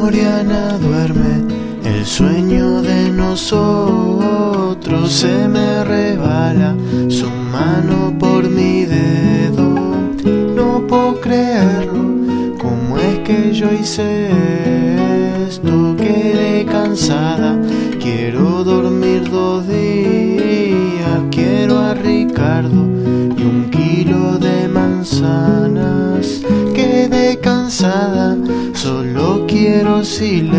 Oriana duerme, el sueño de nosotros se me resbala, su mano por mi dedo. No puedo creerlo, ¿cómo es que yo hice esto? Quedé cansada, quiero dormir 2 días, quiero a Ricardo y 1 kilo de manzanas. Quedé cansada, solo quiero silencio.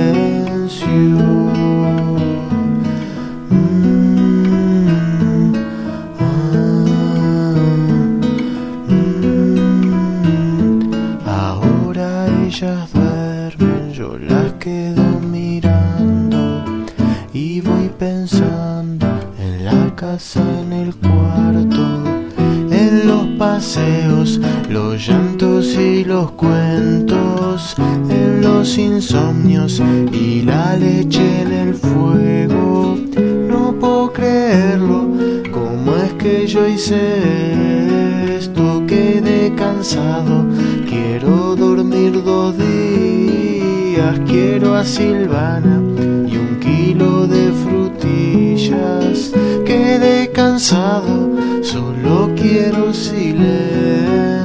Ahora ellas duermen, yo las quedo mirando y voy pensando en la casa, en el cuarto, en los paseos, los llantos y los cuentos, en los insomnios y la leche en el fuego. No puedo creerlo, ¿cómo es que yo hice esto? Quedé cansado, quiero dormir 2 días, quiero a Silvana y 1 kilo de frutillas. Quedé cansado, solo quiero silencio.